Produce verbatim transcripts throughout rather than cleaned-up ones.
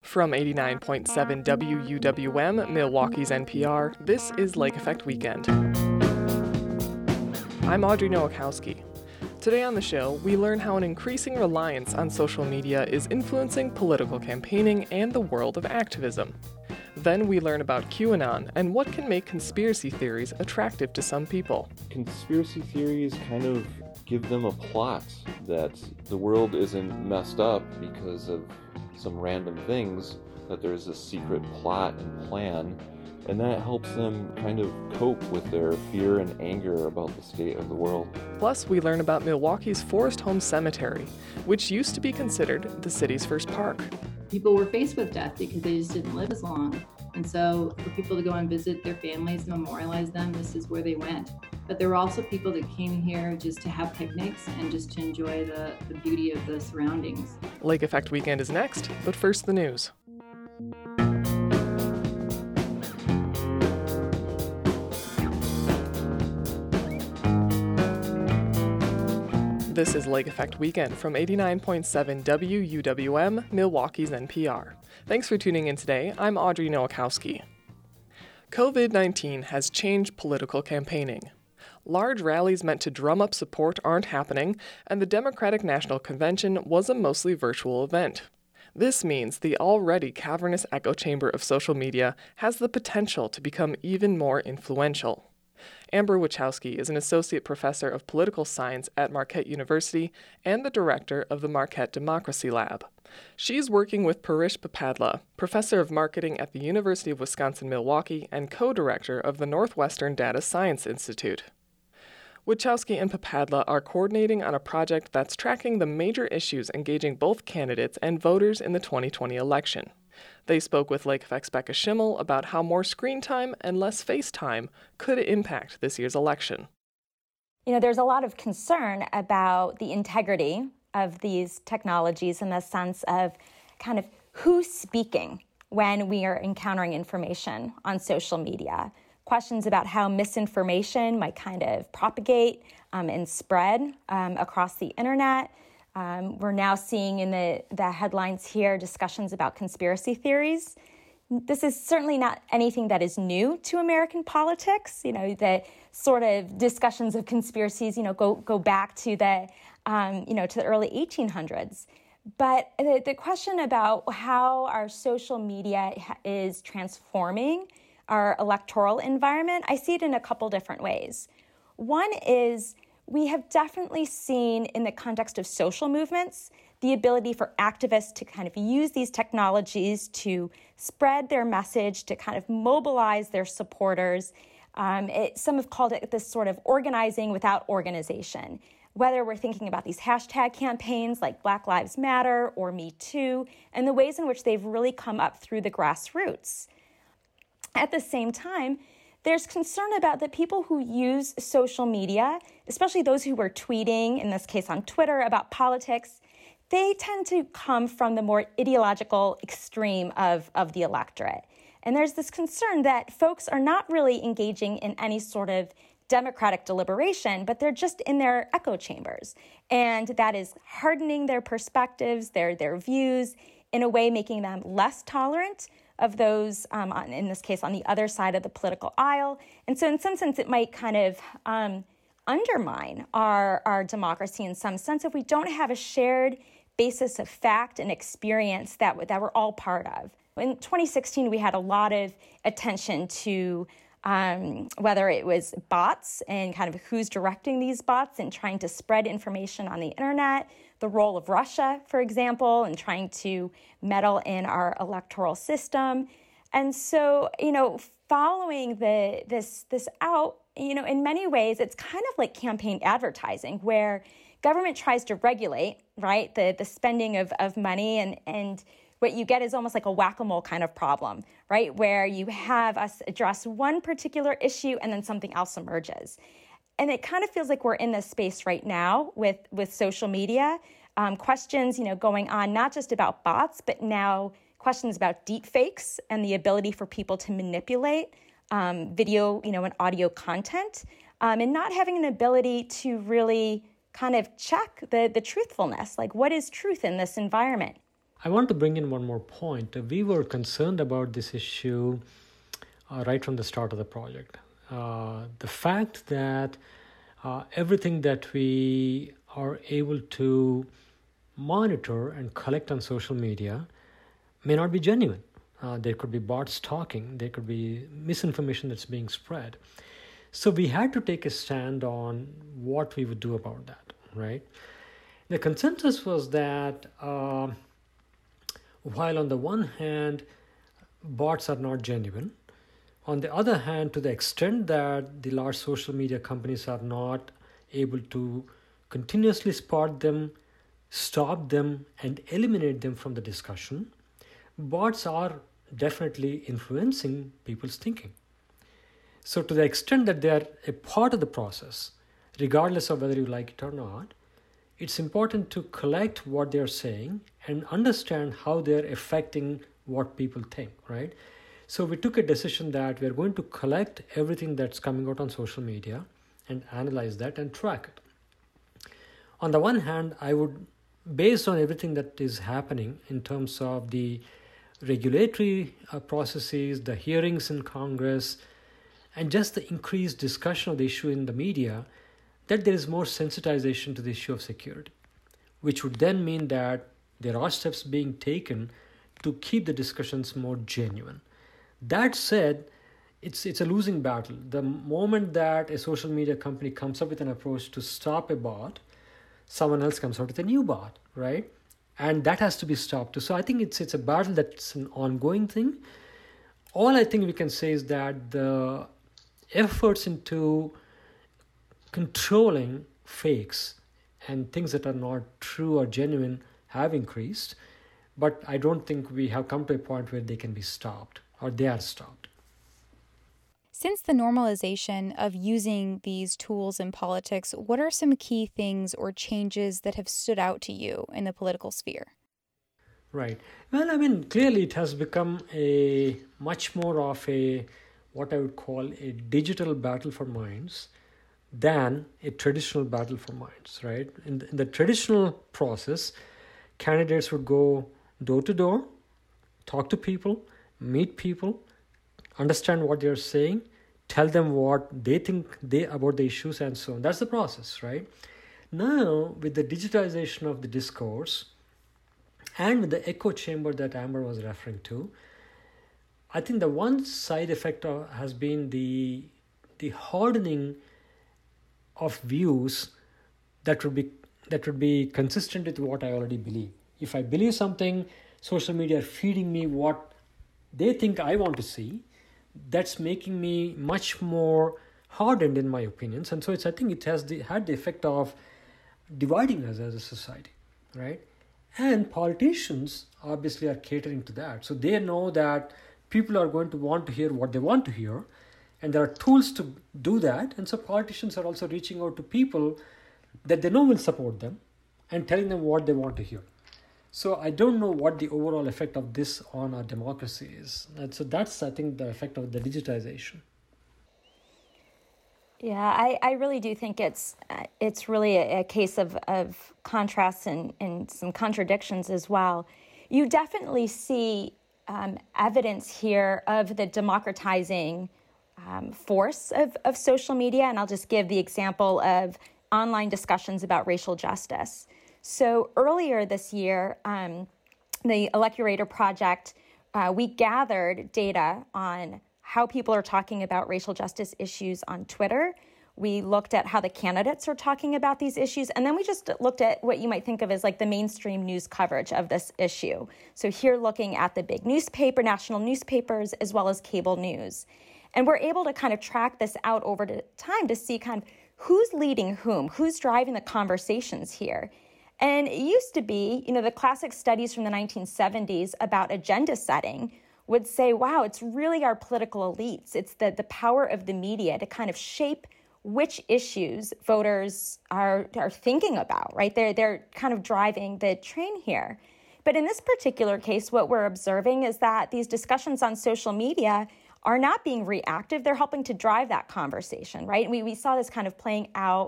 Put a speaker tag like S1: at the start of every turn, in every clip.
S1: From eighty-nine point seven W U W M, Milwaukee's N P R, this is Lake Effect Weekend. I'm Audrey Nowakowski. Today on the show, we learn how an increasing reliance on social media is influencing political campaigning and the world of activism. Then we learn about QAnon and what can make conspiracy theories attractive to some people.
S2: Conspiracy theories kind of give them a plot that the world isn't messed up because of some random things, that there's a secret plot and plan, and that helps them kind of cope with their fear and anger about the state of the world.
S1: Plus, we learn about Milwaukee's Forest Home Cemetery, which used to be considered the city's first park.
S3: People were faced with death because they just didn't live as long. And so for people to go and visit their families, memorialize them, this is where they went. But there were also people that came here just to have picnics and just to enjoy the, the beauty of the surroundings.
S1: Lake Effect Weekend is next, but first the news. This is Lake Effect Weekend from eighty-nine point seven W U W M, Milwaukee's N P R. Thanks for tuning in today. I'm Audrey Nowakowski. covid nineteen has changed political campaigning. Large rallies meant to drum up support aren't happening, and the Democratic National Convention was a mostly virtual event. This means the already cavernous echo chamber of social media has the potential to become even more influential. Amber Wachowski is an associate professor of political science at Marquette University and the director of the Marquette Democracy Lab. She's working with Parish Papadla, professor of marketing at the University of Wisconsin-Milwaukee and co-director of the Northwestern Data Science Institute. Wachowski and Papadla are coordinating on a project that's tracking the major issues engaging both candidates and voters in the twenty twenty election. They spoke with Lake Effect's Becca Schimmel about how more screen time and less face time could impact this year's election.
S4: You know, there's a lot of concern about the integrity of these technologies in the sense of kind of who's speaking when we are encountering information on social media. Questions about how misinformation might kind of propagate um, and spread um, across the internet. Um, we're now seeing in the, the headlines here discussions about conspiracy theories. This is certainly not anything that is new to American politics. You know, the sort of discussions of conspiracies, you know, go go back to the, um, you know, to the early eighteen hundreds. But the, the question about how our social media is transforming our electoral environment, I see it in a couple different ways. One is we have definitely seen in the context of social movements the ability for activists to kind of use these technologies to spread their message, to kind of mobilize their supporters. Um, it, some have called it this sort of organizing without organization. Whether we're thinking about these hashtag campaigns like Black Lives Matter or Me Too, and the ways in which they've really come up through the grassroots. At the same time, there's concern about the people who use social media, especially those who were tweeting, in this case on Twitter, about politics. They tend to come from the more ideological extreme of, of the electorate. And there's this concern that folks are not really engaging in any sort of democratic deliberation, but they're just in their echo chambers. And that is hardening their perspectives, their, their views, in a way making them less tolerant of those, um, on, in this case, on the other side of the political aisle. And so in some sense, it might kind of um, undermine our, our democracy in some sense if we don't have a shared basis of fact and experience that, that we're all part of. In twenty sixteen, we had a lot of attention to um, whether it was bots and kind of who's directing these bots and trying to spread information on the internet, the role of Russia, for example, and trying to meddle in our electoral system. And so, you know, following the this this out, you know, in many ways, it's kind of like campaign advertising where government tries to regulate, right, the, the spending of, of money, and, and what you get is almost like a whack-a-mole kind of problem, right, where you have us address one particular issue and then something else emerges. And it kind of feels like we're in this space right now with, with social media, um, questions, you know, going on not just about bots, but now questions about deep fakes and the ability for people to manipulate um, video, you know, and audio content, um, and not having an ability to really kind of check the, the truthfulness, like what is truth in this environment.
S5: I want to bring in one more point. We were concerned about this issue uh, right from the start of the project. Uh, the fact that uh, everything that we are able to monitor and collect on social media may not be genuine. Uh, there could be bots talking, there could be misinformation that's being spread. So we had to take a stand on what we would do about that, right? The consensus was that uh, while on the one hand, bots are not genuine, on the other hand, to the extent that the large social media companies are not able to continuously spot them, stop them, and eliminate them from the discussion, bots are definitely influencing people's thinking. So to the extent that they are a part of the process, regardless of whether you like it or not, it's important to collect what they're saying and understand how they're affecting what people think, right? So we took a decision that we're going to collect everything that's coming out on social media and analyze that and track it. On the one hand, I would, based on everything that is happening in terms of the regulatory uh, processes, the hearings in Congress, and just the increased discussion of the issue in the media, that there is more sensitization to the issue of security, which would then mean that there are steps being taken to keep the discussions more genuine. That said, it's it's a losing battle. The moment that a social media company comes up with an approach to stop a bot, someone else comes out with a new bot, right? And that has to be stopped too. So I think it's it's a battle that's an ongoing thing. All I think we can say is that the efforts into controlling fakes and things that are not true or genuine have increased, but I don't think we have come to a point where they can be stopped or they are stopped.
S6: Since the normalization of using these tools in politics, what are some key things or changes that have stood out to you in the political sphere?
S5: Right. Well, I mean, clearly it has become a much more of a, what I would call a digital battle for minds than a traditional battle for minds, right? In the, in the traditional process, candidates would go door to door, talk to people, meet people, understand what they're saying, tell them what they think they about the issues and so on. That's the process, right? Now, with the digitization of the discourse and with the echo chamber that Amber was referring to, I think the one side effect of, has been the the hardening of views that would be that would be consistent with what I already believe. If I believe something, social media are feeding me what they think I want to see. That's making me much more hardened in my opinions, and so it's I think it has the, had the effect of dividing us as a society, right? And politicians obviously are catering to that, so they know that people are going to want to hear what they want to hear, and there are tools to do that, and so politicians are also reaching out to people that they know will support them and telling them what they want to hear. So I don't know what the overall effect of this on our democracy is. And so that's, I think, the effect of the digitization.
S4: Yeah, I, I really do think it's uh, it's really a, a case of, of contrasts and, and some contradictions as well. You definitely see um, evidence here of the democratizing um, force of, of social media. And I'll just give the example of online discussions about racial justice. So earlier this year, um, the Elecurator Project, uh, we gathered data on how people are talking about racial justice issues on Twitter. We looked at how the candidates are talking about these issues. And then we just looked at what you might think of as like the mainstream news coverage of this issue. So here looking at the big newspaper, national newspapers, as well as cable news. And we're able to kind of track this out over time to see kind of who's leading whom, who's driving the conversations here. And it used to be, you know, the classic studies from the nineteen seventies about agenda setting would say, wow, it's really our political elites. It's the, the power of the media to kind of shape which issues voters are, are thinking about, right? They're, they're kind of driving the train here. But in this particular case, what we're observing is that these discussions on social media are not being reactive. They're helping to drive that conversation, right? We, we saw this kind of playing out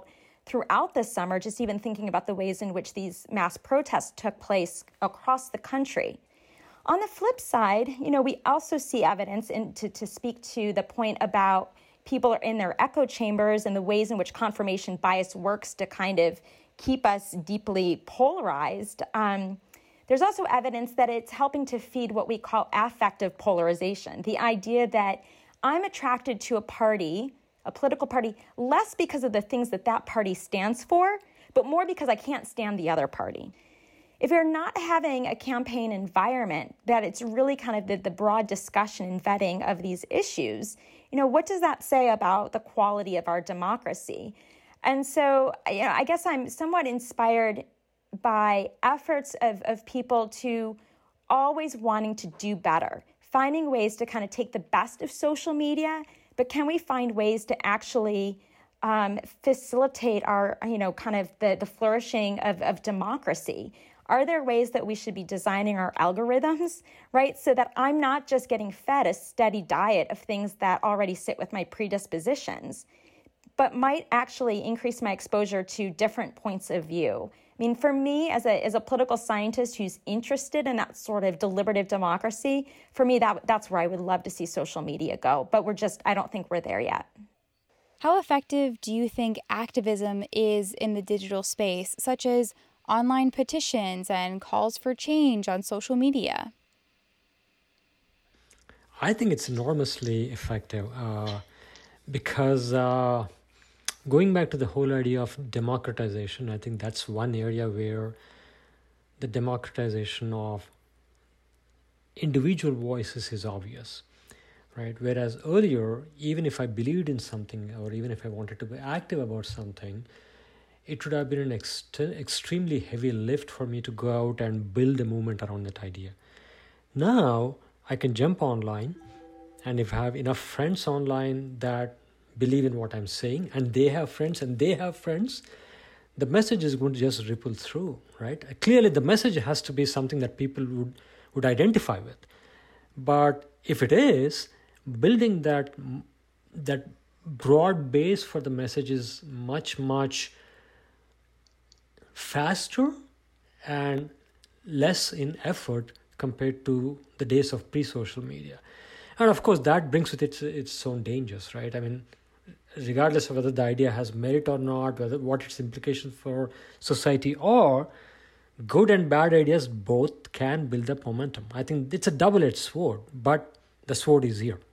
S4: throughout the summer, just even thinking about the ways in which these mass protests took place across the country. On the flip side, you know, we also see evidence, in, to, to speak to the point about people are in their echo chambers and the ways in which confirmation bias works to kind of keep us deeply polarized. Um, there's also evidence that it's helping to feed what we call affective polarization, the idea that I'm attracted to a party, a political party, less because of the things that that party stands for, but more because I can't stand the other party. If you're not having a campaign environment that it's really kind of the, the broad discussion and vetting of these issues, you know, what does that say about the quality of our democracy? And so, you know, I guess I'm somewhat inspired by efforts of, of people to always wanting to do better, finding ways to kind of take the best of social media, but can we find ways to actually um, facilitate our, you know, kind of the, the flourishing of, of democracy? Are there ways that we should be designing our algorithms, right, so that I'm not just getting fed a steady diet of things that already sit with my predispositions, but might actually increase my exposure to different points of view? I mean, for me, as a as a political scientist who's interested in that sort of deliberative democracy, for me, that that's where I would love to see social media go. But we're just, I don't think we're there yet.
S6: How effective do you think activism is in the digital space, such as online petitions and calls for change on social media?
S5: I think it's enormously effective uh, because uh, going back to the whole idea of democratization, I think that's one area where the democratization of individual voices is obvious, right? Whereas earlier, even if I believed in something or even if I wanted to be active about something, it would have been an ext- extremely heavy lift for me to go out and build a movement around that idea. Now, I can jump online, and if I have enough friends online that believe in what I'm saying, and they have friends and they have friends, the message is going to just ripple through, right? Clearly, the message has to be something that people would, would identify with. But if it is, building that, that broad base for the message is much, much faster and less in effort compared to the days of pre-social media. And of course, that brings with it its own dangers, right? I mean, regardless of whether the idea has merit or not, whether what its implications for society are, good and bad ideas both can build up momentum. I think it's a double-edged sword, but the sword is here.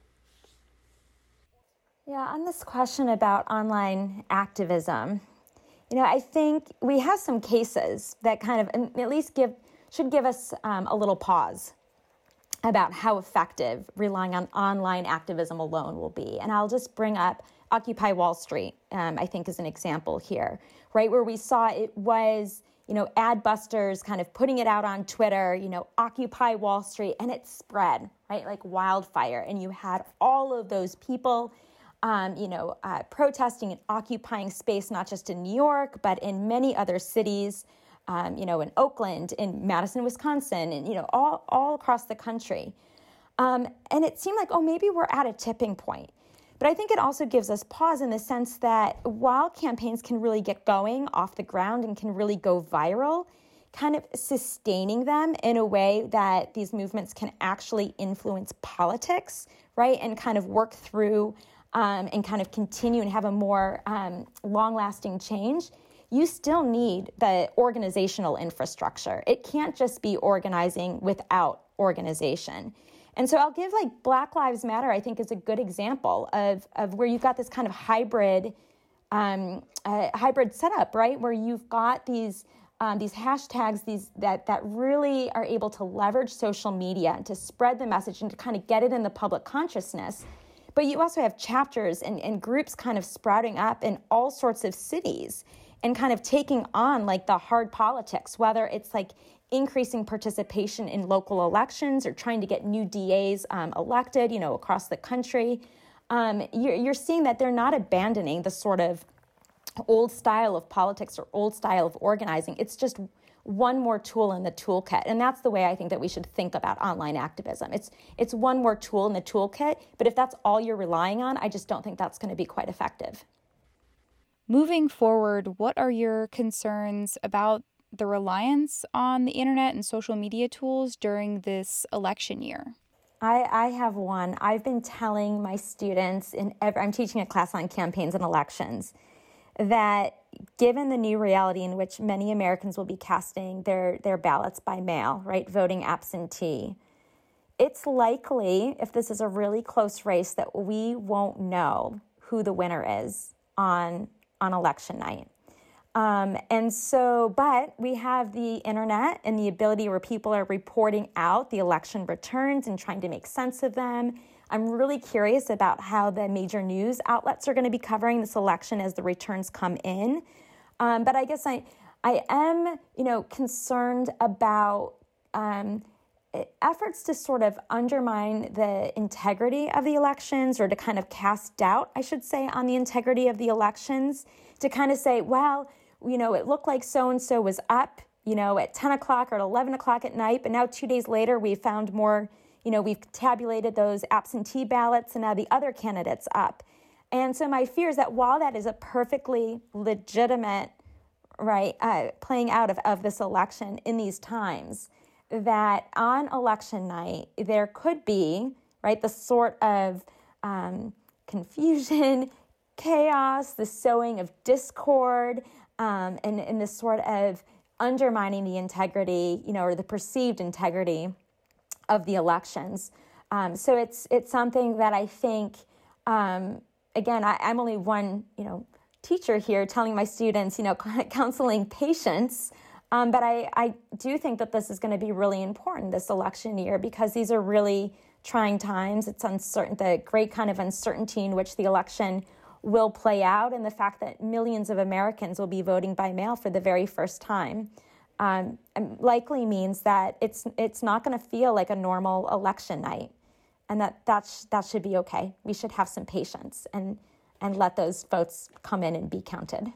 S4: Yeah, on this question about online activism, you know, I think we have some cases that kind of at least give should give us um, a little pause about how effective relying on online activism alone will be. And I'll just bring up Occupy Wall Street, um, I think is an example here, right? Where we saw it was, you know, ad busters kind of putting it out on Twitter, you know, Occupy Wall Street, and it spread, right, like wildfire. And you had all of those people Um, you know, uh, protesting and occupying space, not just in New York, but in many other cities, um, you know, in Oakland, in Madison, Wisconsin, and, you know, all, all across the country. Um, and it seemed like, oh, maybe we're at a tipping point. But I think it also gives us pause in the sense that while campaigns can really get going off the ground and can really go viral, kind of sustaining them in a way that these movements can actually influence politics, right, and kind of work through Um, and kind of continue and have a more um, long-lasting change, you still need the organizational infrastructure. It can't just be organizing without organization. And so I'll give like Black Lives Matter, I think, is a good example of, of where you've got this kind of hybrid um, uh, hybrid setup, right? Where you've got these um, these hashtags these that, that really are able to leverage social media and to spread the message and to kind of get it in the public consciousness. But you also have chapters and, and groups kind of sprouting up in all sorts of cities and kind of taking on like the hard politics, whether it's like increasing participation in local elections or trying to get new D As um, elected, you know, across the country. Um, you're, you're seeing that they're not abandoning the sort of old style of politics or old style of organizing. It's just one more tool in the toolkit. And that's the way I think that we should think about online activism. It's it's one more tool in the toolkit, but if that's all you're relying on, I just don't think that's going to be quite effective.
S6: Moving forward, what are your concerns about the reliance on the internet and social media tools during this election year?
S4: I, I have one. I've been telling my students, in every, I'm teaching a class on campaigns and elections, that given the new reality in which many Americans will be casting their, their ballots by mail, right, voting absentee, it's likely, if this is a really close race, that we won't know who the winner is on, on election night. Um, and so, but we have the internet and the ability where people are reporting out the election returns and trying to make sense of them. I'm really curious about how the major news outlets are going to be covering this election as the returns come in. Um, but I guess I, I am, you know, concerned about um, efforts to sort of undermine the integrity of the elections, or to kind of cast doubt, I should say, on the integrity of the elections, to kind of say, well, you know, it looked like so-and-so was up, you know, at ten o'clock or at eleven o'clock at night, but now two days later we found more, you know, we've tabulated those absentee ballots and now the other candidate's up. And so my fear is that while that is a perfectly legitimate, right, uh, playing out of, of this election in these times, that on election night there could be, right, the sort of um, confusion, chaos, the sowing of discord, Um, and, and this sort of undermining the integrity, you know, or the perceived integrity of the elections. Um, so it's it's something that I think, um, again, I, I'm only one, you know, teacher here telling my students, you know, counseling patience. Um, but I, I do think that this is going to be really important this election year, because these are really trying times. It's uncertain, the great kind of uncertainty in which the election will play out, and the fact that millions of Americans will be voting by mail for the very first time um, likely means that it's it's not going to feel like a normal election night, and that that, sh- that should be okay. We should have some patience and and let those votes come in and be counted.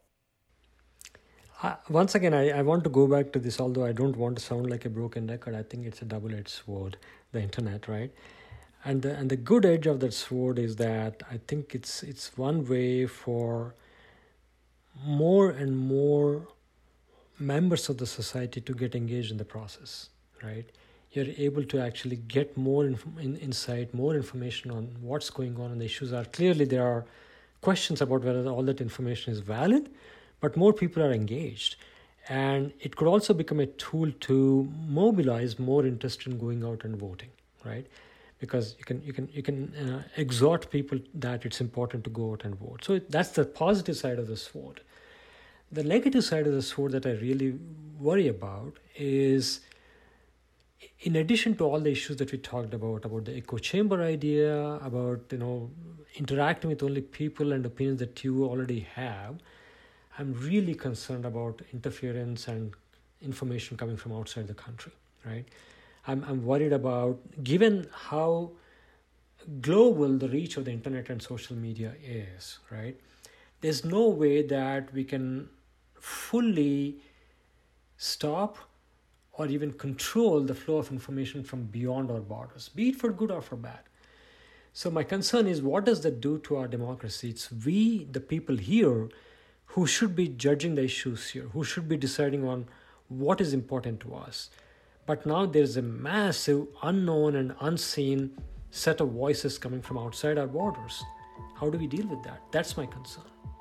S5: Uh, once again, I, I want to go back to this, although I don't want to sound like a broken record. I think it's a double-edged sword, the internet, right? And the, and the good edge of that sword is that I think it's it's one way for more and more members of the society to get engaged in the process, right? You're able to actually get more inf- in, insight, more information on what's going on, and the issues are. Clearly, there are questions about whether all that information is valid, but more people are engaged. And it could also become a tool to mobilize more interest in going out and voting, right? Because you can you can you can uh, exhort people that it's important to go out and vote. So that's the positive side of the sword. The negative side of the sword that I really worry about is, in addition to all the issues that we talked about, about the echo chamber idea, about, you know, interacting with only people and opinions that you already have, I'm really concerned about interference and information coming from outside the country, right? I'm I'm worried about, given how global the reach of the internet and social media is, right? There's no way that we can fully stop or even control the flow of information from beyond our borders, be it for good or for bad. So my concern is, what does that do to our democracy? It's we, the people here, who should be judging the issues here, who should be deciding on what is important to us. But now there's a massive unknown and unseen set of voices coming from outside our borders. How do we deal with that? That's my concern.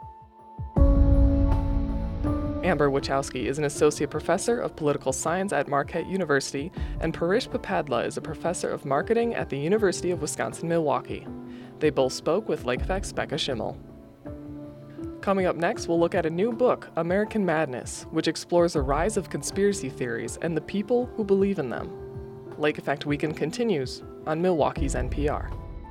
S1: Amber Wachowski is an associate professor of political science at Marquette University, and Parish Papadla is a professor of marketing at the University of Wisconsin-Milwaukee. They both spoke with Lake Effect's Becca Schimmel. Coming up next, we'll look at a new book, American Madness, which explores the rise of conspiracy theories and the people who believe in them. Lake Effect Weekend continues on Milwaukee's N P R.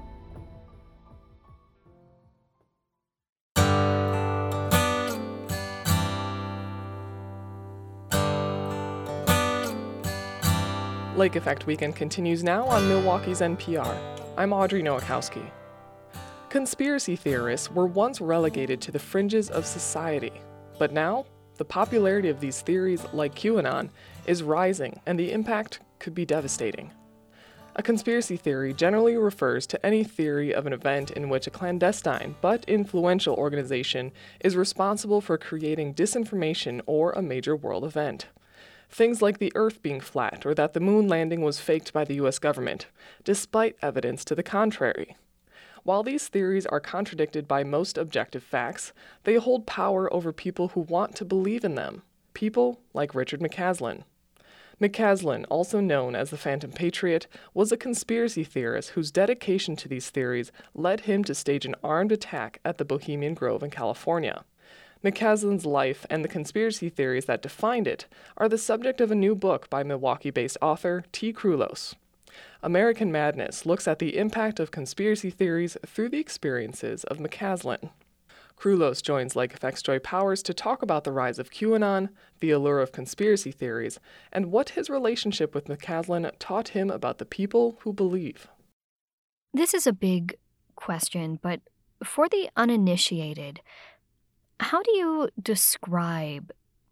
S1: Lake Effect Weekend continues now on Milwaukee's N P R. I'm Audrey Nowakowski. Conspiracy theorists were once relegated to the fringes of society, but now the popularity of these theories, like QAnon, is rising, and the impact could be devastating. A conspiracy theory generally refers to any theory of an event in which a clandestine but influential organization is responsible for creating disinformation or a major world event. Things like the Earth being flat or that the moon landing was faked by the U S government, despite evidence to the contrary. While these theories are contradicted by most objective facts, they hold power over people who want to believe in them, people like Richard McCaslin. McCaslin, also known as the Phantom Patriot, was a conspiracy theorist whose dedication to these theories led him to stage an armed attack at the Bohemian Grove in California. McCaslin's life and the conspiracy theories that defined it are the subject of a new book by Milwaukee-based author T. Krulos. American Madness looks at the impact of conspiracy theories through the experiences of McCaslin. Krulos joins Lake Effect's Joy Powers to talk about the rise of QAnon, the allure of conspiracy theories, and what his relationship with McCaslin taught him about the people who believe.
S7: This is a big question, but for the uninitiated, how do you describe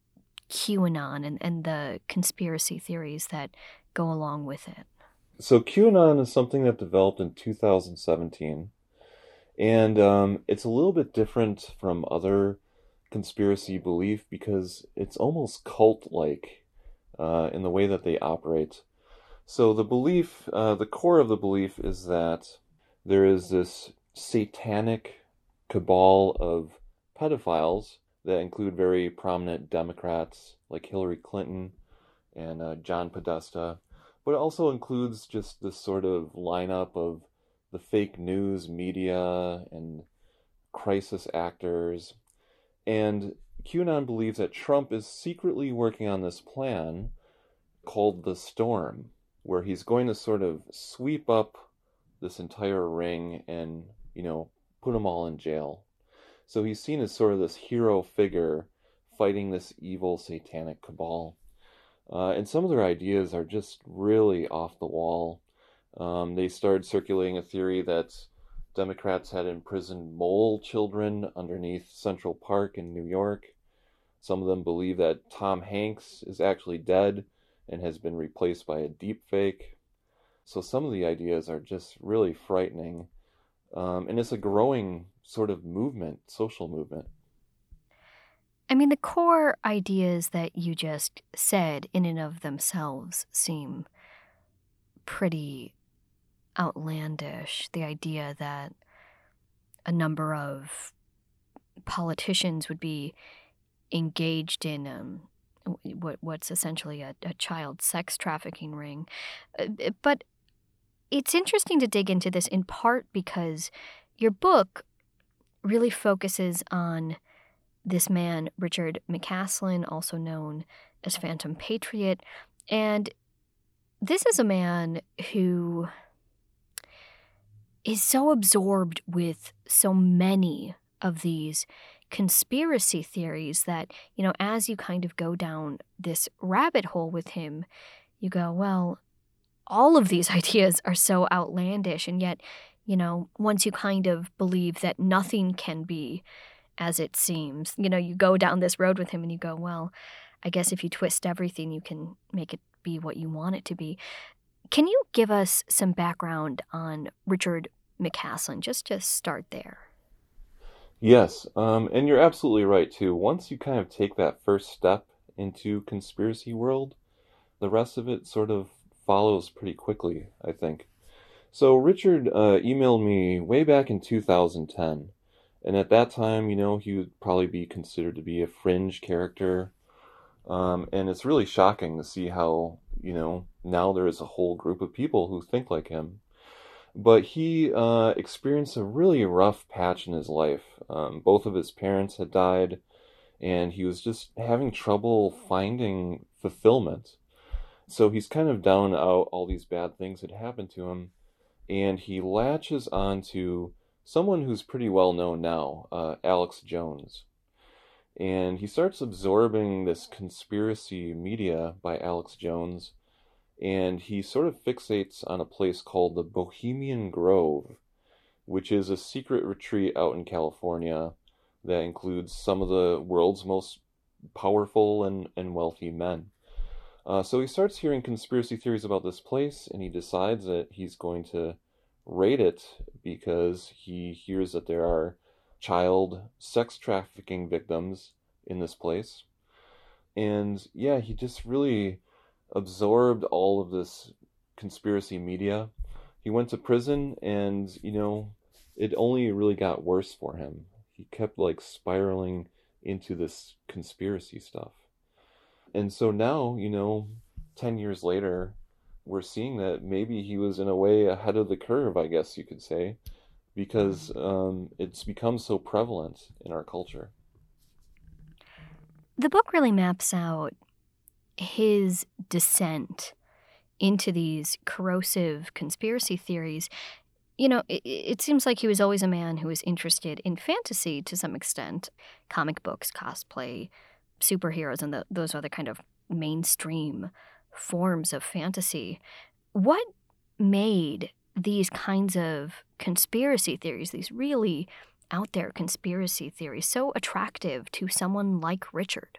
S7: QAnon and, and the conspiracy theories that go along with it?
S2: So QAnon is something that developed in two thousand seventeen. And um, it's a little bit different from other conspiracy belief because it's almost cult-like uh, in the way that they operate. So the belief, uh, the core of the belief is that there is this satanic cabal of pedophiles that include very prominent Democrats like Hillary Clinton and uh, John Podesta, but it also includes just this sort of lineup of the fake news media and crisis actors. And QAnon believes that Trump is secretly working on this plan called the Storm, where he's going to sort of sweep up this entire ring and, you know, put them all in jail. So he's seen as sort of this hero figure fighting this evil satanic cabal. Uh, and some of their ideas are just really off the wall. Um, they started circulating a theory that Democrats had imprisoned mole children underneath Central Park in New York. Some of them believe that Tom Hanks is actually dead and has been replaced by a deepfake. So some of the ideas are just really frightening. Um, and it's a growing sort of movement, social movement.
S7: I mean, the core ideas that you just said in and of themselves seem pretty outlandish. The idea that a number of politicians would be engaged in um, what what's essentially a, a child sex trafficking ring. But it's interesting to dig into this in part because your book really focuses on this man, Richard McCaslin, also known as Phantom Patriot. And this is a man who is so absorbed with so many of these conspiracy theories that, you know, as you kind of go down this rabbit hole with him, you go, well, all of these ideas are so outlandish. And yet, you know, once you kind of believe that nothing can be as it seems, you know, you go down this road with him and you go, well, I guess if you twist everything, you can make it be what you want it to be. Can you give us some background on Richard McCaslin, just to start there?
S2: Yes, um, and you're absolutely right, too. Once you kind of take that first step into conspiracy world, the rest of it sort of follows pretty quickly, I think. So Richard uh, emailed me way back in two thousand ten, and at that time, you know, he would probably be considered to be a fringe character, um, and it's really shocking to see how, you know, now there is a whole group of people who think like him. But he uh, experienced a really rough patch in his life. Um, both of his parents had died, and he was just having trouble finding fulfillment. So he's kind of down and out, all these bad things had happened to him, and he latches onto someone who's pretty well known now, uh, Alex Jones. And he starts absorbing this conspiracy media by Alex Jones, and he sort of fixates on a place called the Bohemian Grove, which is a secret retreat out in California that includes some of the world's most powerful and, and wealthy men. Uh, so he starts hearing conspiracy theories about this place, and he decides that he's going to raid it because he hears that there are child sex trafficking victims in this place. And yeah, he just really absorbed all of this conspiracy media. He went to prison, and, you know, it only really got worse for him. He kept like spiraling into this conspiracy stuff. And so now, you know, ten years later, we're seeing that maybe he was in a way ahead of the curve, I guess you could say, because um, it's become so prevalent in our culture.
S7: The book really maps out his descent into these corrosive conspiracy theories. You know, it, it seems like he was always a man who was interested in fantasy to some extent, comic books, cosplay, superheroes, and the, those other kind of mainstream forms of fantasy. What made these kinds of conspiracy theories, these really out there conspiracy theories, so attractive to someone like Richard?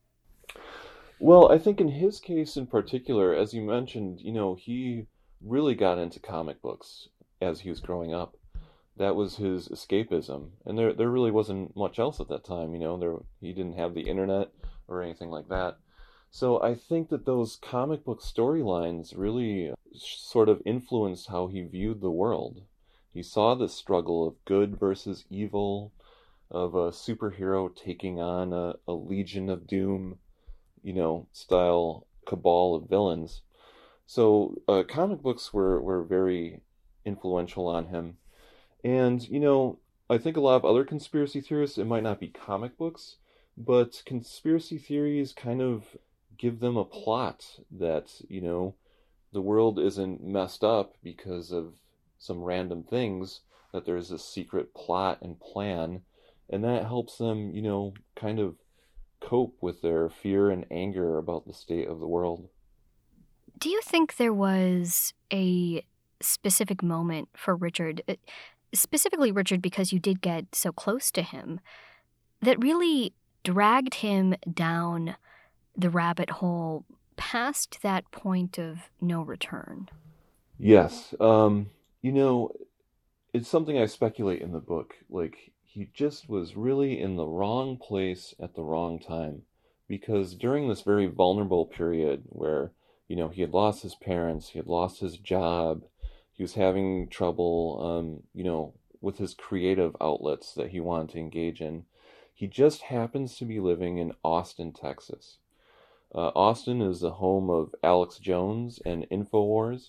S2: Well, I think in his case in particular, as you mentioned, you know, he really got into comic books as he was growing up. That was his escapism. And there there really wasn't much else at that time, you know. There he didn't have the internet or anything like that. So I think that those comic book storylines really sort of influenced how he viewed the world. He saw the struggle of good versus evil, of a superhero taking on a, a Legion of Doom, you know, style cabal of villains. So uh, comic books were, were very influential on him. And, you know, I think a lot of other conspiracy theorists, it might not be comic books, but conspiracy theories kind of give them a plot that, you know, the world isn't messed up because of some random things, that there's a secret plot and plan, and that helps them, you know, kind of cope with their fear and anger about the state of the world.
S7: Do you think there was a specific moment for Richard, specifically Richard because you did get so close to him, that really dragged him down the rabbit hole past that point of no return?
S2: Yes. Um, you know, it's something I speculate in the book. Like, he just was really in the wrong place at the wrong time. Because during this very vulnerable period where, you know, he had lost his parents, he had lost his job, he was having trouble, um, you know, with his creative outlets that he wanted to engage in, he just happens to be living in Austin, Texas. Uh, Austin is the home of Alex Jones and InfoWars.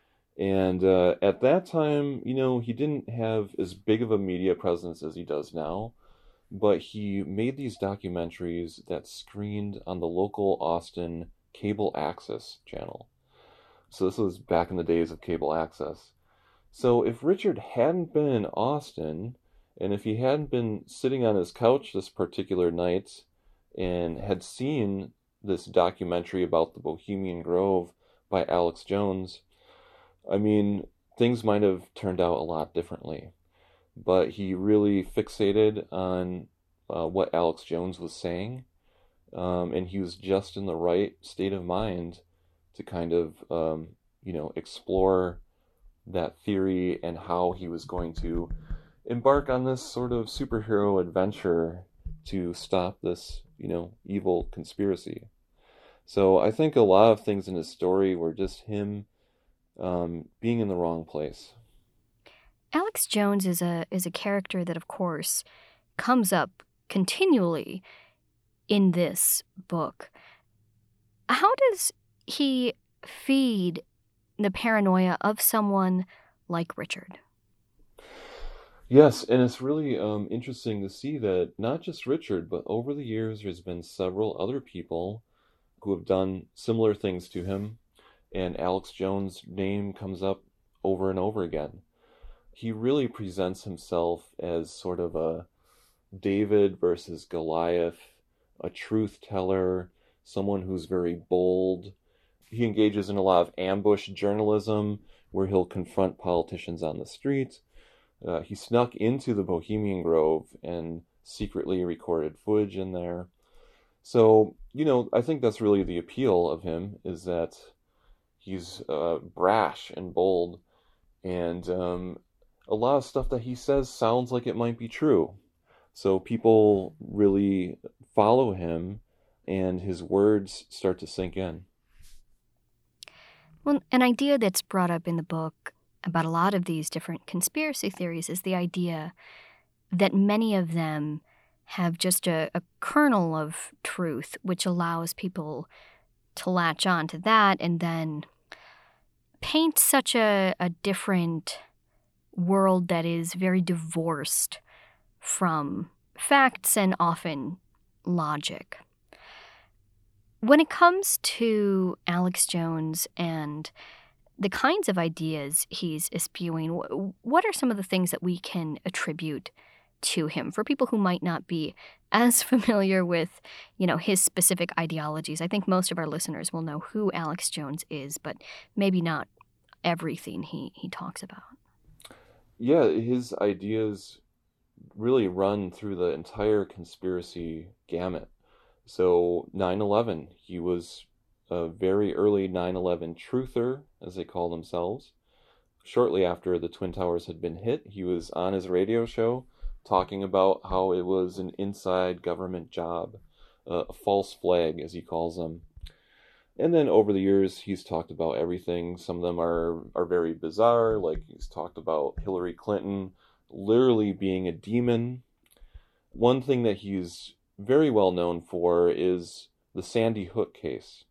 S2: And uh, at that time, you know, he didn't have as big of a media presence as he does now, but he made these documentaries that screened on the local Austin cable access channel. So this was back in the days of cable access. So if Richard hadn't been in Austin, and if he hadn't been sitting on his couch this particular night and had seen this documentary about the Bohemian Grove by Alex Jones, I mean, things might have turned out a lot differently. But he really fixated on uh, what Alex Jones was saying, um, and he was just in the right state of mind to kind of, um, you know, explore that theory and how he was going to embark on this sort of superhero adventure to stop this, you know, evil conspiracy. So I think a lot of things in his story were just him um, being in the wrong place.
S7: Alex Jones is a is a character that, of course, comes up continually in this book. How does he feed the paranoia of someone like Richard?
S2: Yes, and it's really um, interesting to see that not just Richard, but over the years there's been several other people who have done similar things to him, and Alex Jones' name comes up over and over again. He really presents himself as sort of a David versus Goliath, a truth teller, someone who's very bold. He engages in a lot of ambush journalism where he'll confront politicians on the street. Uh, he snuck into the Bohemian Grove and secretly recorded footage in there. So, you know, I think that's really the appeal of him, is that he's uh, brash and bold, and um, a lot of stuff that he says sounds like it might be true. So people really follow him, and his words start to sink in.
S7: Well, an idea that's brought up in the book about a lot of these different conspiracy theories is the idea that many of them have just a, a kernel of truth, which allows people to latch on to that and then paint such a, a different world that is very divorced from facts and often logic. When it comes to Alex Jones and the kinds of ideas he's spewing, what are some of the things that we can attribute to him for people who might not be as familiar with, you know, his specific ideologies? I think most of our listeners will know who Alex Jones is, but maybe not everything he, he talks about.
S2: Yeah, his ideas really run through the entire conspiracy gamut. So nine eleven, he was a very early nine eleven truther, as they call themselves. Shortly after the Twin Towers had been hit, he was on his radio show talking about how it was an inside government job, uh, a false flag, as he calls them. And then over the years, he's talked about everything. Some of them are, are very bizarre, like he's talked about Hillary Clinton literally being a demon. One thing that he's very well known for is the Sandy Hook case.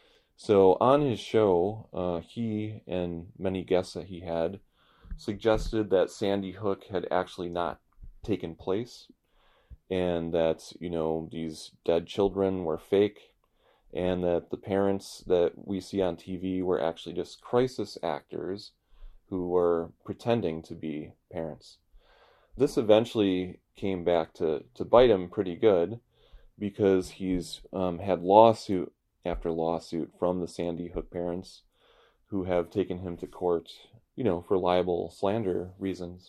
S2: So on his show, uh, he and many guests that he had suggested that Sandy Hook had actually not taken place, and that, you know, these dead children were fake, and that the parents that we see on T V were actually just crisis actors who were pretending to be parents. This eventually came back to, to bite him pretty good, because he's um, had lawsuit after lawsuit from the Sandy Hook parents, who have taken him to court, you know, for libel slander reasons.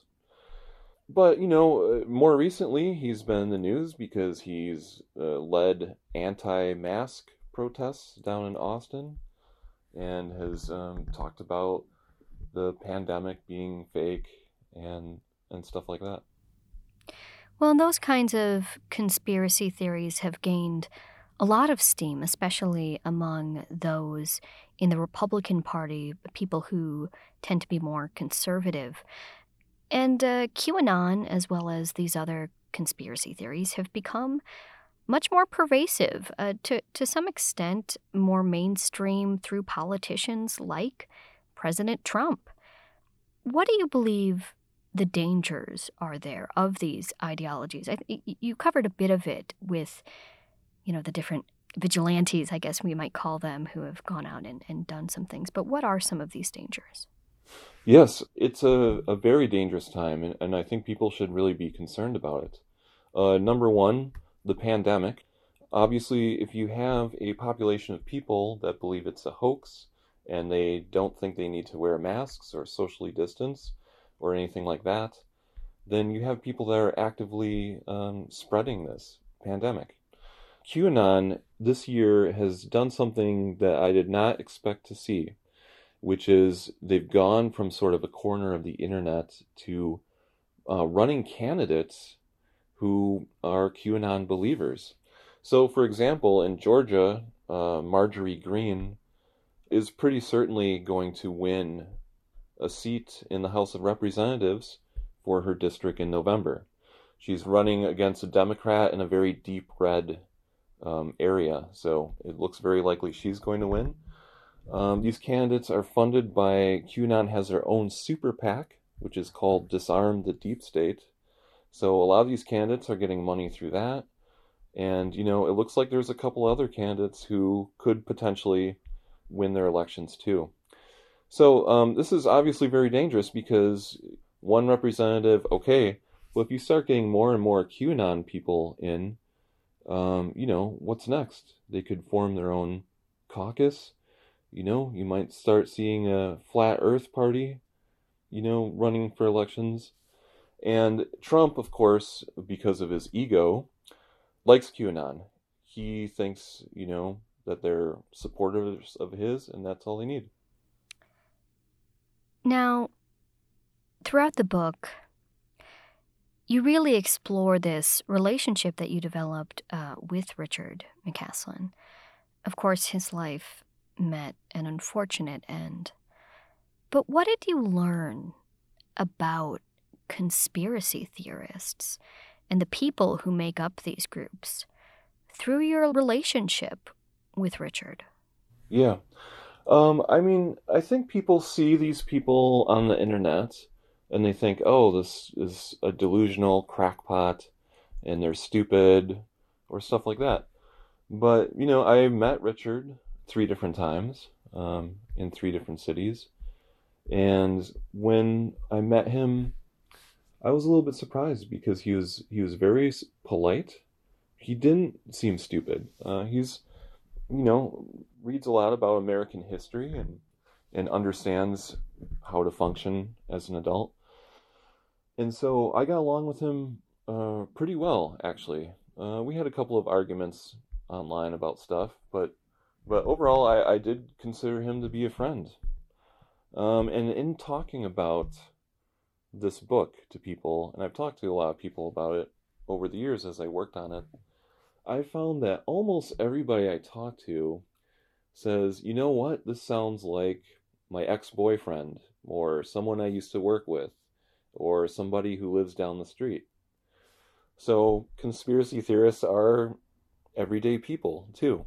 S2: But, you know, more recently, he's been in the news because he's uh, led anti-mask protests down in Austin, and has um, talked about the pandemic being fake and and stuff like that.
S7: Well, those kinds of conspiracy theories have gained a lot of steam, especially among those in the Republican Party, people who tend to be more conservative. And uh, QAnon, as well as these other conspiracy theories, have become much more pervasive, uh, to, to some extent more mainstream through politicians like President Trump. What do you believe the dangers are there of these ideologies? I th- you covered a bit of it with, you know, the different vigilantes, I guess we might call them, who have gone out and, and done some things. But what are some of these dangers?
S2: Yes, it's a, a very dangerous time, and, and I think people should really be concerned about it. Uh, number one, the pandemic. Obviously, if you have a population of people that believe it's a hoax, and they don't think they need to wear masks or socially distance or anything like that, then you have people that are actively um, spreading this pandemic. QAnon this year has done something that I did not expect to see, which is they've gone from sort of a corner of the internet to uh, running candidates who are QAnon believers. So, for example, in Georgia, uh, Marjorie Greene is pretty certainly going to win a seat in the House of Representatives for her district in November. She's running against a Democrat in a very deep red um, area, so it looks very likely she's going to win. Um, these candidates are funded by, QAnon has their own super PAC, which is called Disarm the Deep State. So a lot of these candidates are getting money through that. And, you know, it looks like there's a couple other candidates who could potentially win their elections too. So um, this is obviously very dangerous, because one representative, okay, well, if you start getting more and more QAnon people in, um, you know, what's next? They could form their own caucus. You know, you might start seeing a flat earth party, you know, running for elections. And Trump, of course, because of his ego, likes QAnon. he thinks, you know, that they're supporters of his, and that's all they need.
S7: Now, throughout the book, you really explore this relationship that you developed uh, with Richard McCaslin. Of course, his life met an unfortunate end. But what did you learn about conspiracy theorists and the people who make up these groups through your relationship with Richard?
S2: Yeah. Um, I mean, I think people see these people on the internet and they think, oh, this is a delusional crackpot and they're stupid or stuff like that. But, you know, I met Richard three different times um, in three different cities. And when I met him, I was a little bit surprised because he was he was very polite. He didn't seem stupid. Uh, he's, you know, reads a lot about American history and and understands how to function as an adult. And so I got along with him uh, pretty well, actually. Uh, we had a couple of arguments online about stuff, but but overall, I, I did consider him to be a friend. Um, and in talking about this book to people, and I've talked to a lot of people about it over the years as I worked on it, I found that almost everybody I talk to says, you know what, this sounds like my ex-boyfriend, or someone I used to work with, or somebody who lives down the street. So conspiracy theorists are everyday people too.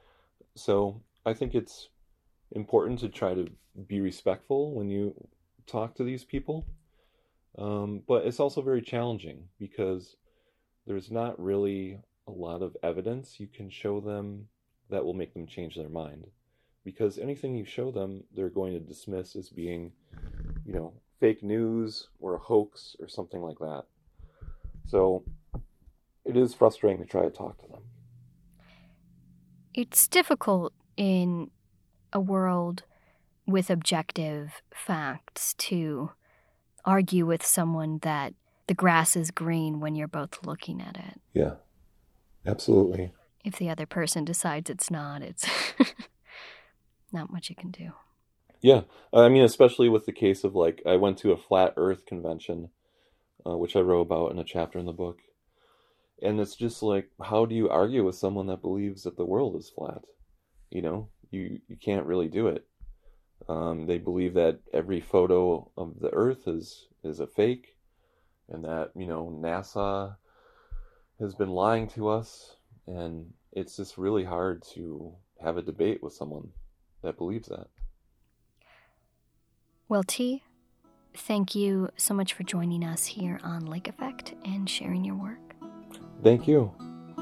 S2: So I think it's important to try to be respectful when you talk to these people. Um, but it's also very challenging because there's not really a lot of evidence you can show them that will make them change their mind. Because anything you show them, they're going to dismiss as being, you know, fake news or a hoax or something like that. So it is frustrating to try to talk to them.
S7: It's difficult in a world with objective facts to argue with someone that the grass is green when you're both looking at it.
S2: Yeah, absolutely.
S7: If the other person decides it's not, it's not much you can do.
S2: Yeah, I mean, especially with the case of, like, I went to a flat earth convention, uh, which I wrote about in a chapter in the book. And it's just like, how do you argue with someone that believes that the world is flat? You know, you, you can't really do it. Um, they believe that every photo of the Earth is, is a fake, and that, you know, NASA has been lying to us, and it's just really hard to have a debate with someone that believes that.
S7: Well, T, thank you so much for joining us here on Lake Effect and sharing your work.
S2: Thank you.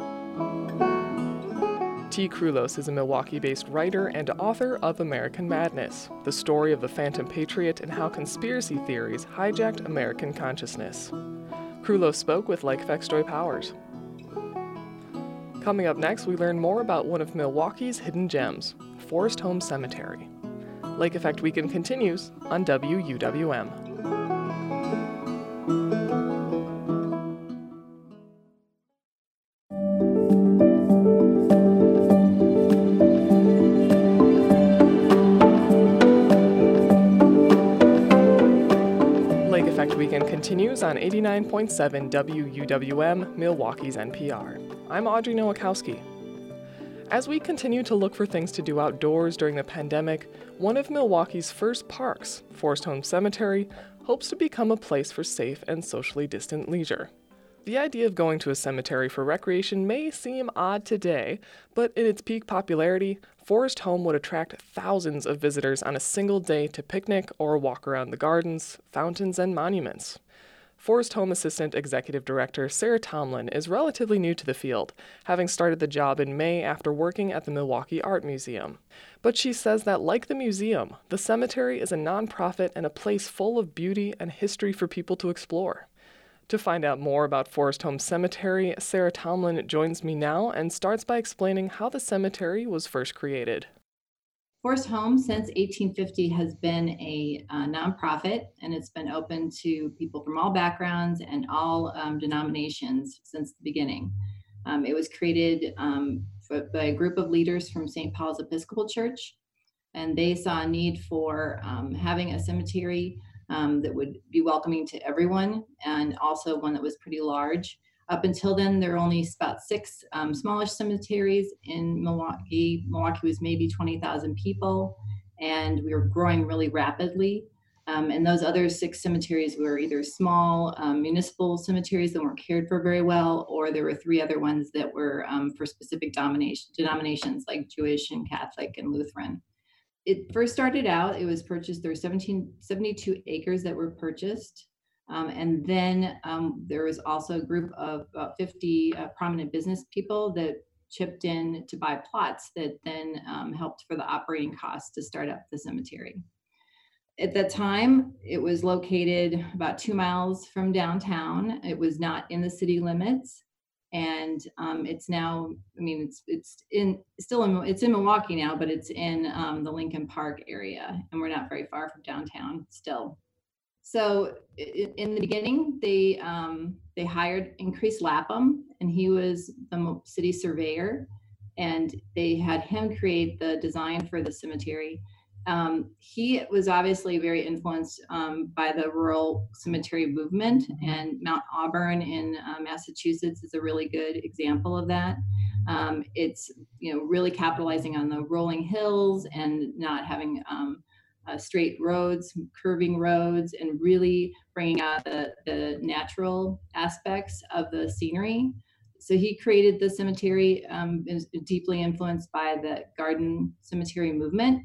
S1: T. Krulos is a Milwaukee-based writer and author of American Madness, the story of the Phantom Patriot and how conspiracy theories hijacked American consciousness. Krulos spoke with Lake Effect's Joy Powers. Coming up next, we learn more about one of Milwaukee's hidden gems, Forest Home Cemetery. Lake Effect Weekend continues on W U W M. Lake Effect Weekend continues on eighty-nine point seven W U W M, Milwaukee's N P R. I'm Audrey Nowakowski. As we continue to look for things to do outdoors during the pandemic, one of Milwaukee's first parks, Forest Home Cemetery, hopes to become a place for safe and socially distant leisure. The idea of going to a cemetery for recreation may seem odd today, but in its peak popularity, Forest Home would attract thousands of visitors on a single day to picnic or walk around the gardens, fountains, and monuments. Forest Home Assistant Executive Director Sarah Tomlin is relatively new to the field, having started the job in May after working at the Milwaukee Art Museum. But she says that, like the museum, the cemetery is a nonprofit and a place full of beauty and history for people to explore. To find out more about Forest Home Cemetery, Sarah Tomlin joins me now and starts by explaining how the cemetery was first created.
S3: Forest Home, since eighteen fifty, has been a uh, nonprofit, and it's been open to people from all backgrounds and all um, denominations since the beginning. Um, it was created um, by a group of leaders from Saint Paul's Episcopal Church. And they saw a need for um, having a cemetery um, that would be welcoming to everyone, and also one that was pretty large. Up until then, there were only about six um, smallish cemeteries in Milwaukee. Milwaukee was maybe twenty thousand people, and we were growing really rapidly. Um, and those other six cemeteries were either small um, municipal cemeteries that weren't cared for very well, or there were three other ones that were um, for specific domination, denominations like Jewish and Catholic and Lutheran. It first started out, it was purchased, there were seventeen, seventy-two acres that were purchased. Um, and then um, there was also a group of about fifty uh, prominent business people that chipped in to buy plots that then um, helped for the operating costs to start up the cemetery. At that time, it was located about two miles from downtown. It was not in the city limits. And um, it's now, I mean, it's it's in still in it's in Milwaukee now, but it's in um, the Lincoln Park area, and we're not very far from downtown still. So in, in the beginning, they um, they hired Increase Lapham, and he was the city surveyor, and they had him create the design for the cemetery. Um, he was obviously very influenced um, by the rural cemetery movement, and Mount Auburn in uh, Massachusetts is a really good example of that. Um, it's, you know, really capitalizing on the rolling hills and not having um, uh, straight roads, curving roads, and really bringing out the, the natural aspects of the scenery. So he created the cemetery, um, is deeply influenced by the garden cemetery movement.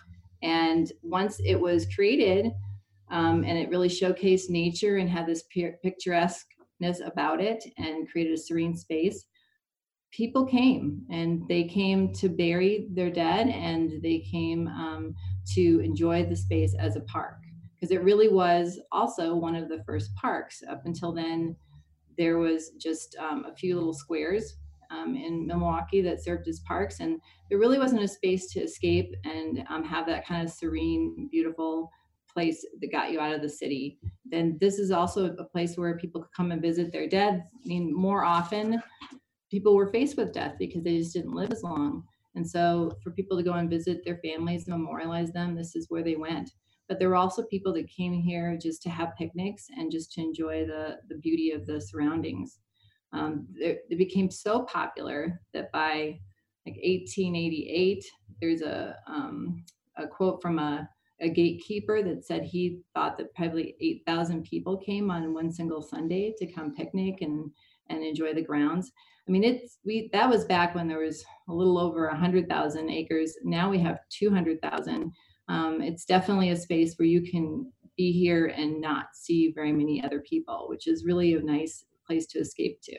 S3: And once it was created, um, and it really showcased nature and had this picturesqueness about it and created a serene space, people came, and they came to bury their dead, and they came um, to enjoy the space as a park, because it really was also one of the first parks. Up until then, there was just um, a few little squares Um, in Milwaukee that served as parks, and there really wasn't a space to escape and um, have that kind of serene, beautiful place that got you out of the city. Then this is also a place where people could come and visit their dead. I mean, more often people were faced with death because they just didn't live as long. And so for people to go and visit their families and memorialize them, this is where they went. But there were also people that came here just to have picnics and just to enjoy the, the beauty of the surroundings. Um, it, it became so popular that by like eighteen eighty-eight, there's a, um, a quote from a, a gatekeeper that said he thought that probably eight thousand people came on one single Sunday to come picnic and, and enjoy the grounds. I mean, it's we that was back when there was a little over one hundred thousand acres. Now we have two hundred thousand. Um, it's definitely a space where you can be here and not see very many other people, which is really a nice place to escape to.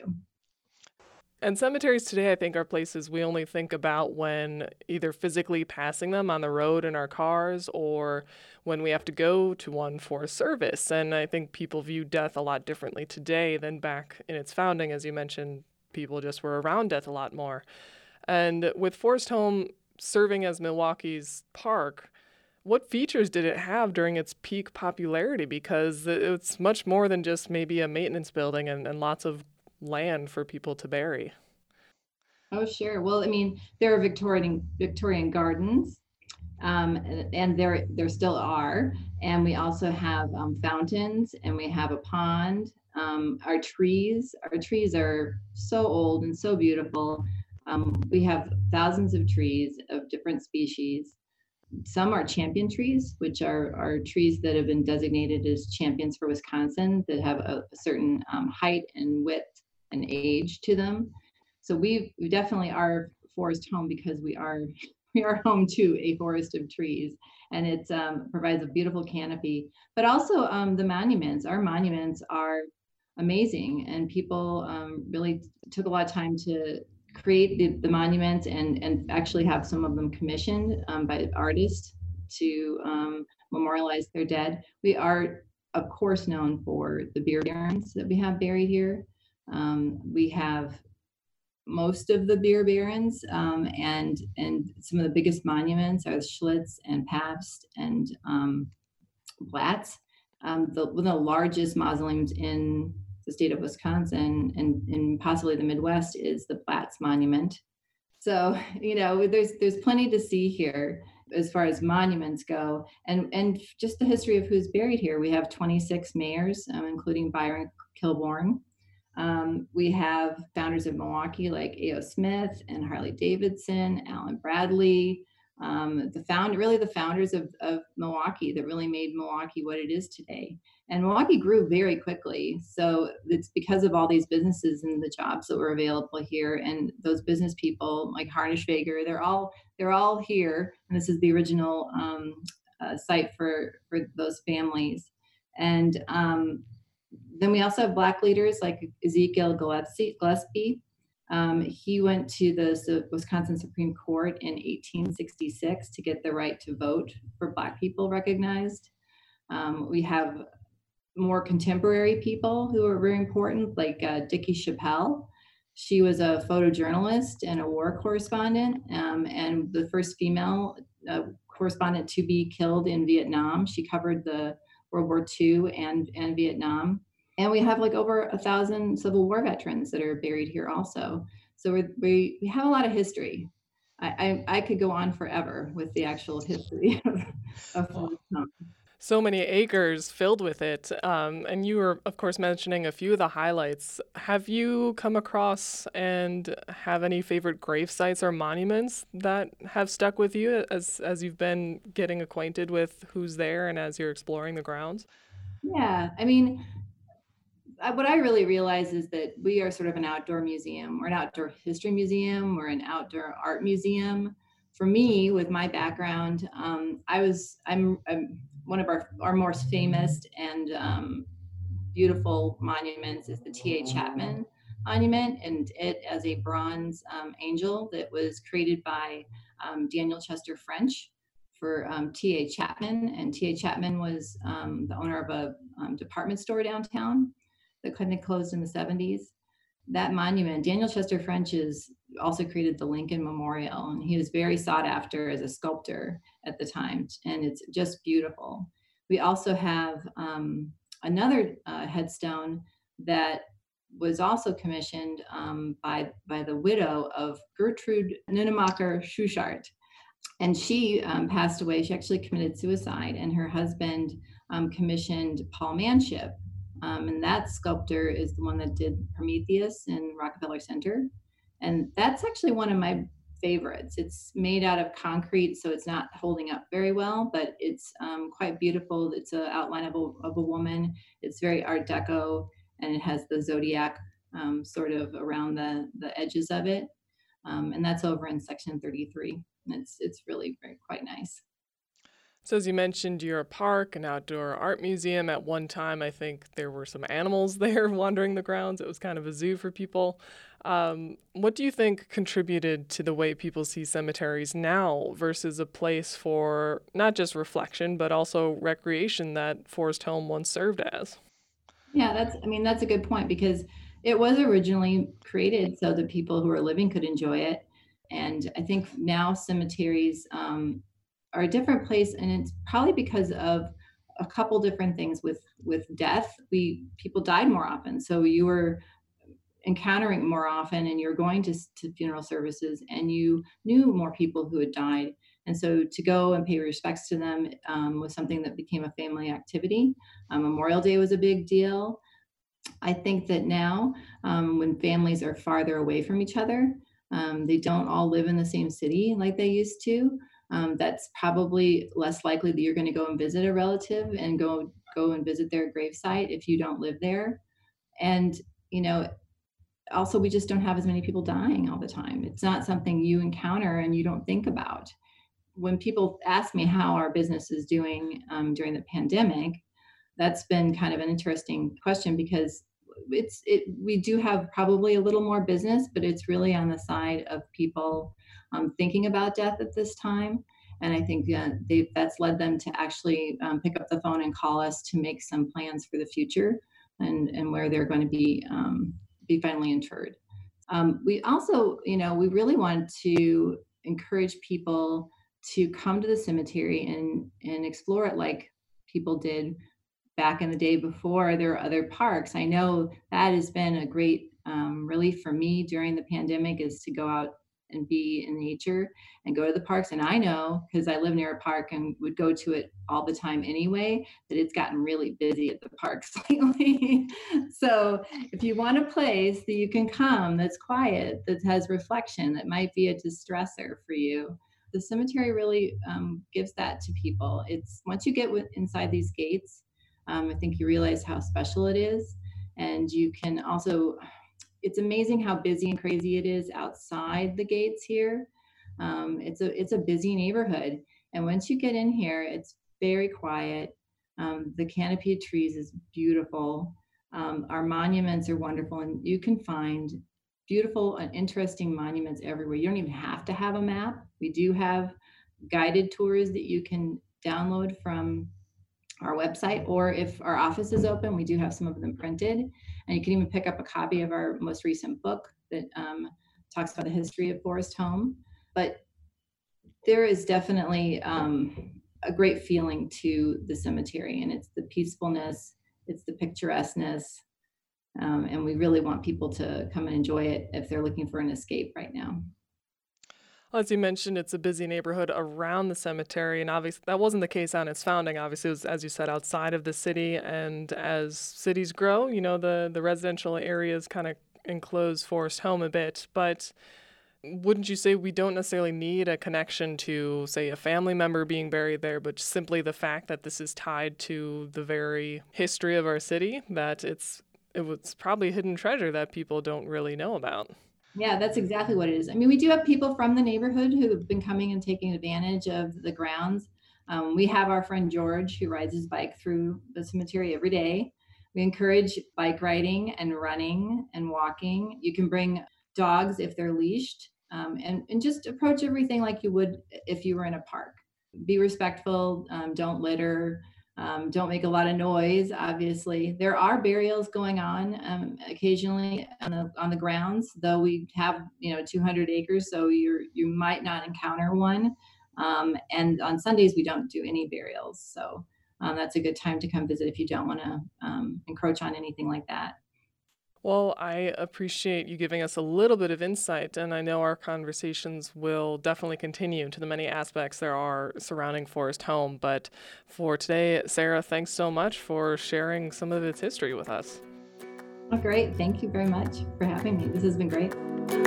S1: And cemeteries today, I think, are places we only think about when either physically passing them on the road in our cars, or when we have to go to one for a service. And I think people view death a lot differently today than back in its founding. As you mentioned, people just were around death a lot more. And with Forest Home serving as Milwaukee's park, what features did it have during its peak popularity? Because it's much more than just maybe a maintenance building and, and lots of land for people to bury.
S3: Oh, sure. Well, I mean, there are Victorian Victorian gardens, um, and, and there there still are. And we also have um, fountains, and we have a pond. Um, our trees, our trees are so old and so beautiful. Um, we have thousands of trees of different species. Some are champion trees, which are, are trees that have been designated as champions for Wisconsin, that have a, a certain um, height and width and age to them. So we we definitely are Forest Home because we are we are home to a forest of trees, and it um, provides a beautiful canopy. But also um, the monuments. Our monuments are amazing, and people um, really took a lot of time to create the, the monuments and, and actually have some of them commissioned um, by artists to um, memorialize their dead. We are, of course, known for the beer barons that we have buried here. Um, we have most of the beer barons, um, and and some of the biggest monuments are Schlitz and Pabst and um, Blatz. Um, the, one of the largest mausoleums in the state of Wisconsin and, and possibly the Midwest is the Blatz Monument. So, you know, there's there's plenty to see here as far as monuments go, and and just the history of who's buried here. We have twenty-six mayors, um, including Byron Kilbourne. Um, we have founders of Milwaukee like A O. Smith and Harley Davidson, Alan Bradley, um, the found really the founders of, of Milwaukee that really made Milwaukee what it is today. And Milwaukee grew very quickly. So it's because of all these businesses and the jobs that were available here, and those business people like Harnischweger, they're all they're all here. And this is the original um, uh, site for for those families. And um, then we also have Black leaders like Ezekiel Gillespie. Gillespie. Um, he went to the so Wisconsin Supreme Court in eighteen sixty-six to get the right to vote for Black people recognized. Um, we have more contemporary people who are very important, like uh, Dickie Chappelle. She was a photojournalist and a war correspondent, um, and the first female uh, correspondent to be killed in Vietnam. She covered the World War Two and, and Vietnam. And we have like over a thousand Civil War veterans that are buried here also. So we we, we have a lot of history. I, I, I could go on forever with the actual history of, of Forest.
S1: So many acres filled with it. Um, and you were, of course, mentioning a few of the highlights. Have you come across and have any favorite grave sites or monuments that have stuck with you as, as you've been getting acquainted with who's there and as you're exploring the grounds?
S3: Yeah, I mean, what I really realize is that we are sort of an outdoor museum. We're an outdoor history museum. We're an outdoor art museum. For me, with my background, um, I was, I'm, I'm one of our, our most famous and um, beautiful monuments is the T A Chapman Monument, and it as a bronze um, angel that was created by um, Daniel Chester French for um, T A Chapman. And T A Chapman was um, the owner of a um, department store downtown that kind of closed in the seventies. That monument, Daniel Chester French is also created the Lincoln Memorial, and he was very sought after as a sculptor at the time, and it's just beautiful. We also have um, another uh, headstone that was also commissioned um, by, by the widow of Gertrude Nunnemacher Schuchart. And she um, passed away. She actually committed suicide, and her husband um, commissioned Paul Manship. Um, and that sculptor is the one that did Prometheus in Rockefeller Center. And that's actually one of my favorites. It's made out of concrete, so it's not holding up very well, but it's um, quite beautiful. It's an outline of a, of a woman. It's very Art Deco, and it has the zodiac um, sort of around the, the edges of it. Um, and that's over in section thirty-three. And it's, it's really very, quite nice.
S1: So as you mentioned, you're a park, an outdoor art museum. At one time, I think there were some animals there wandering the grounds. It was kind of a zoo for people. Um, what do you think contributed to the way people see cemeteries now versus a place for not just reflection, but also recreation that Forest Home once served as?
S3: Yeah, that's, I mean, that's a good point, because it was originally created so that people who are living could enjoy it. And I think now cemeteries, um, are a different place, and it's probably because of a couple different things. With with death, we people died more often, so you were encountering more often, and you're going to, to funeral services, and you knew more people who had died, and so to go and pay respects to them um, was something that became a family activity. Um, Memorial Day was a big deal. I think that now, um, when families are farther away from each other, um, they don't all live in the same city like they used to. Um, that's probably less likely that you're going to go and visit a relative and go go and visit their gravesite if you don't live there. And, you know, also we just don't have as many people dying all the time. It's not something you encounter and you don't think about. When people ask me how our business is doing um, during the pandemic, that's been kind of an interesting question, because it's it we do have probably a little more business, but it's really on the side of people um, thinking about death at this time. And I think uh, they, that's led them to actually um, pick up the phone and call us to make some plans for the future and, and where they're going to be um, be finally interred. Um, we also, you know, we really want to encourage people to come to the cemetery and and explore it like people did back in the day before there were other parks. I know that has been a great um, relief for me during the pandemic, is to go out and be in nature and go to the parks. And I know, because I live near a park and would go to it all the time anyway, that it's gotten really busy at the parks lately. So if you want a place that you can come that's quiet, that has reflection, that might be a distressor for you, the cemetery really um, gives that to people. It's once you get with, inside these gates, um, I think you realize how special it is. And you can also, it's amazing how busy and crazy it is outside the gates here. Um, it's a it's a busy neighborhood. And once you get in here, it's very quiet. Um, the canopy of trees is beautiful. Um, our monuments are wonderful, and you can find beautiful and interesting monuments everywhere. You don't even have to have a map. We do have guided tours that you can download from our website, or if our office is open, we do have some of them printed, and you can even pick up a copy of our most recent book that um, talks about the history of Forest Home. But there is definitely um, a great feeling to the cemetery, and it's the peacefulness, it's the picturesqueness, um, and we really want people to come and enjoy it if they're looking for an escape right now.
S1: As you mentioned, it's a busy neighborhood around the cemetery, and obviously that wasn't the case on its founding. Obviously, it was, as you said, outside of the city, and as cities grow, you know, the, the residential areas kind of enclose Forest Home a bit. But wouldn't you say we don't necessarily need a connection to, say, a family member being buried there, but simply the fact that this is tied to the very history of our city, that it's it was probably a hidden treasure that people don't really know about?
S3: Yeah, that's exactly what it is. I mean, we do have people from the neighborhood who have been coming and taking advantage of the grounds. Um, we have our friend George, who rides his bike through the cemetery every day. We encourage bike riding and running and walking. You can bring dogs if they're leashed, um, and, and just approach everything like you would if you were in a park. Be respectful, um, don't litter. Um, don't make a lot of noise, obviously. There are burials going on um, occasionally on the, on the grounds, though we have, you know, two hundred acres, so you're, you might not encounter one. Um, and on Sundays, we don't do any burials. So um, that's a good time to come visit if you don't want to um, encroach on anything like that.
S1: Well, I appreciate you giving us a little bit of insight, and I know our conversations will definitely continue to the many aspects there are surrounding Forest Home. But for today, Sarah, thanks so much for sharing some of its history with us.
S3: Oh, great. Thank you very much for having me. This has been great.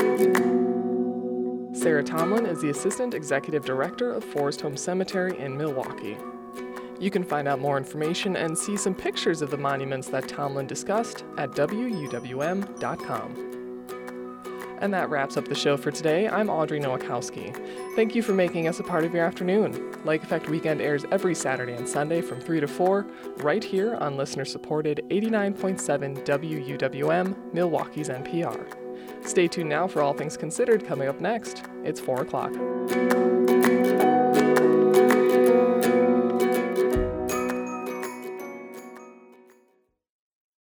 S1: Sarah Tomlin is the Assistant Executive Director of Forest Home Cemetery in Milwaukee. You can find out more information and see some pictures of the monuments that Tomlin discussed at W U W M dot com. And that wraps up the show for today. I'm Audrey Nowakowski. Thank you for making us a part of your afternoon. Lake Effect Weekend airs every Saturday and Sunday from three to four, right here on listener-supported eighty-nine point seven W U W M, Milwaukee's N P R. Stay tuned now for All Things Considered coming up next. It's four o'clock.